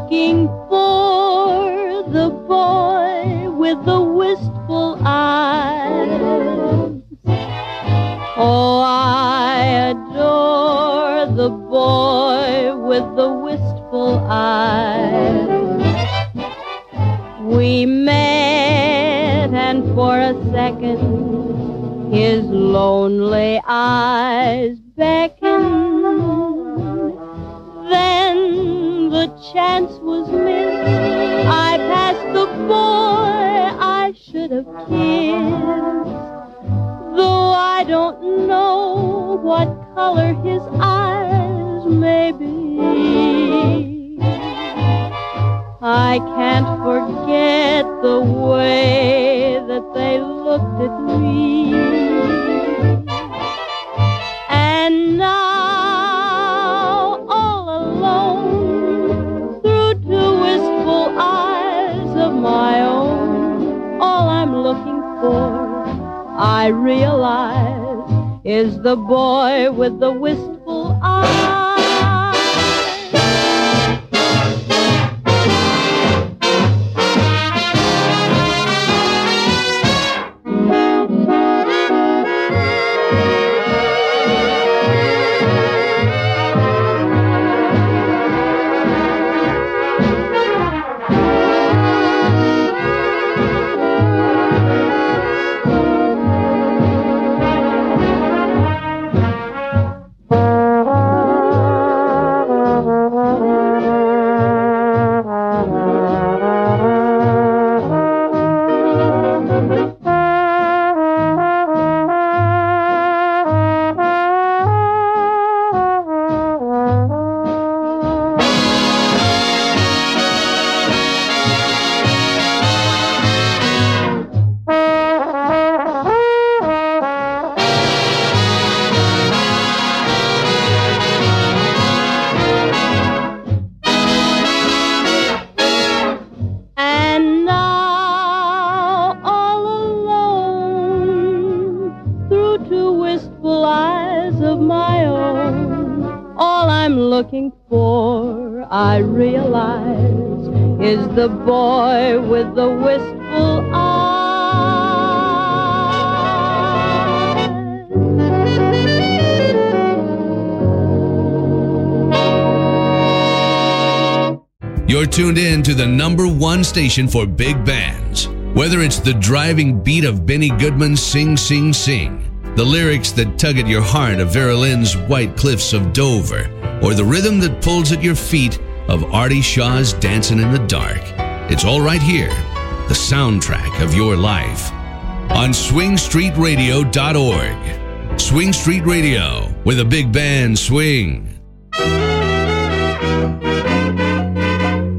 looking for the boy with the wistful eyes. Oh, I adore the boy with the wistful eyes. We met, and for a second his lonely eyes beckoned. Then the chance was missed. I passed the boy I should have kissed. Though I don't know what color his eyes may be, I can't forget the way that they looked at me. And now, all alone, through two wistful eyes of my own, all I'm looking for, I realize, is the boy with the wistful eyes. Looking for, I realize, is the boy with the wistful eyes. You're tuned in to the #1 station for big bands. Whether it's the driving beat of Benny Goodman's Sing, Sing, Sing, the lyrics that tug at your heart of Vera Lynn's White Cliffs of Dover, or the rhythm that pulls at your feet of Artie Shaw's Dancing in the Dark. It's all right here, the soundtrack of your life. On swingstreetradio.org. Swing Street Radio, where the big band swing.